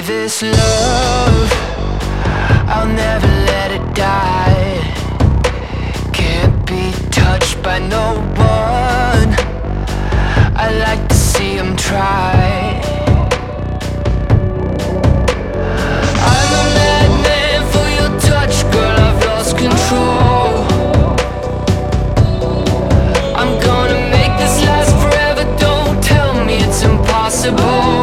this love, I'll never let it die. Can't be touched by no one. I like to see him try. I'm a madman for your touch, girl, I've lost control. I'm gonna make this last forever, don't tell me it's impossible.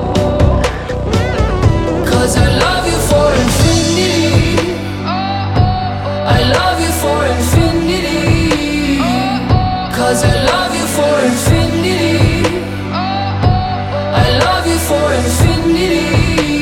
Cause I love you for infinity. I love you for infinity. Cause I love you for infinity. I love you for infinity.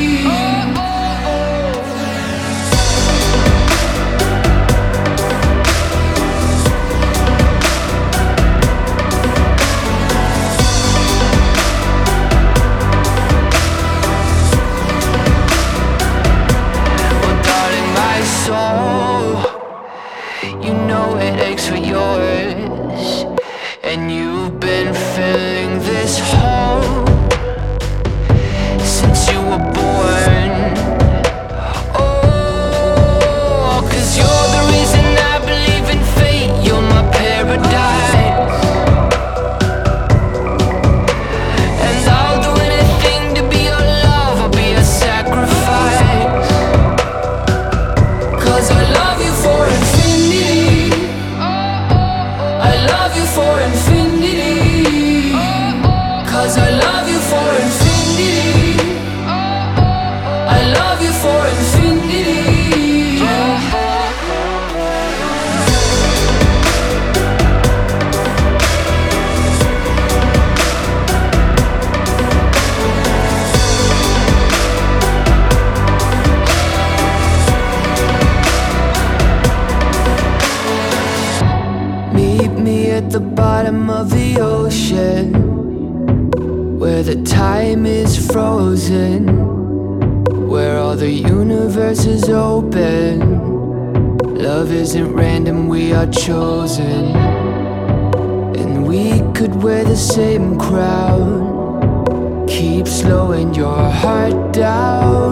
You know it aches for yours, and you've been filling this hole since you were born. Oh, 'cause you're the reason I believe in fate. You're my paradise, and I'll do anything to be your love. I'll be a sacrifice. 'Cause I love you for infinity. I love you for infinity. 'Cause I love you for infinity. I love you for infinity. Meet me at the bottom of the ocean, where the time is frozen, where all the universe is open. Love isn't random, we are chosen. And we could wear the same crown. Keep slowing your heart down.